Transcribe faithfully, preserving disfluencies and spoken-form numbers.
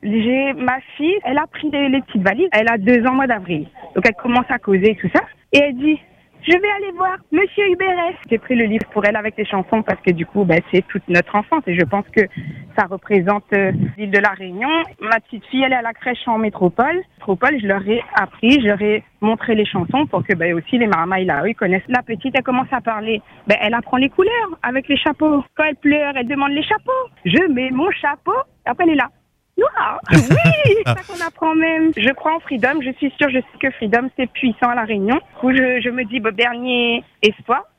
J'ai ma fille, elle a pris les, les petites valises. Elle a deux ans au mois d'avril. Donc elle commence à causer et tout ça. Et elle dit, je vais aller voir Monsieur Hubert. J'ai pris le livre pour elle avec les chansons parce que du coup, ben, c'est toute notre enfance et je pense que ça représente euh, l'île de la Réunion. Ma petite fille, elle est à la crèche en métropole. Métropole, je leur ai appris, je leur ai montré les chansons pour que ben, aussi les marmailles là, ils connaissent. La petite, elle commence à parler. Ben, elle apprend les couleurs avec les chapeaux. Quand elle pleure, elle demande les chapeaux. Je mets mon chapeau. Après, elle est là. Noir. Oui, c'est ça qu'on apprend même. Je crois en Freedom, je suis sûre, je sais que Freedom c'est puissant à la Réunion. Du coup, je, je me dis, bon, dernier espoir,